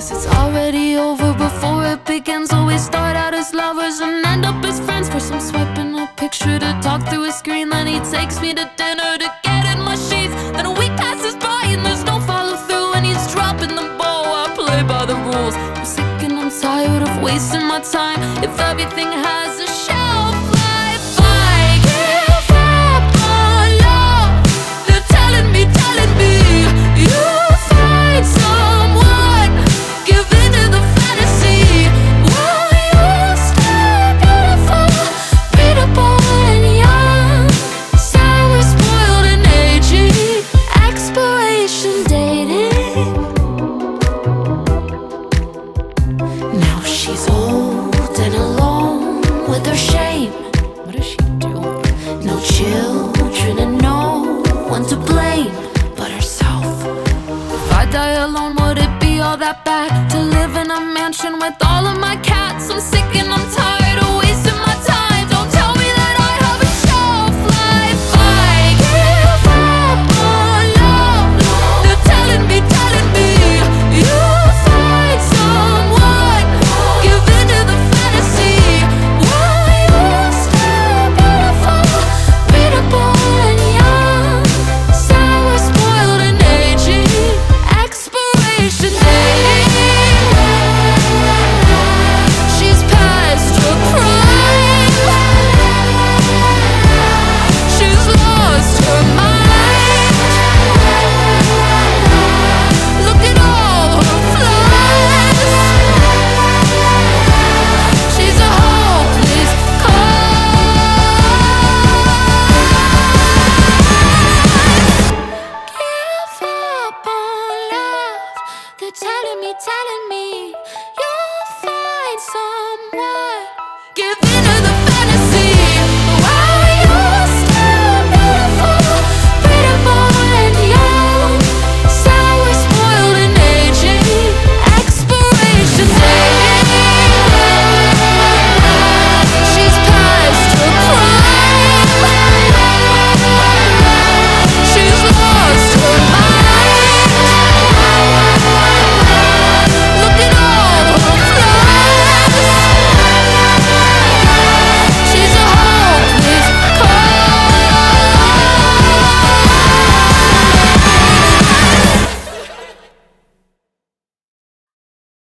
Guess it's already over before it begins. Always start out as lovers and end up as friends. First I'm swiping a picture to talk through a screen, then he takes me to dinner to get in my sheets. Then a week passes by and there's no follow through, and he's dropping the ball. I play by the rules. I'm sick and I'm tired of wasting my time. If everything has a shelf life, I give up on love. They're telling me you'll find someone. Give in to the fantasy. Will you stay beautiful, beatable and young, sour, spoiled and aging, expiration dating? Now she's old and alone with her shame. What is she doing? No children and no one to blame but herself. If I die alone, would it be all that bad to live in a mansion with all of my cats? I'm sick and I'm tired of wasting my time. Don't tell me that I have a shelf life. I give up on love. They're telling me you'll find someone. Give in to the fantasy. Will you stay beautiful, beatable and young, sour, spoiled and aging, expiration dating? She's past her prime. She's lost her mind. Look at all her flaws. She's a hopeless cause. Give up on love. They're telling me you'll find someone.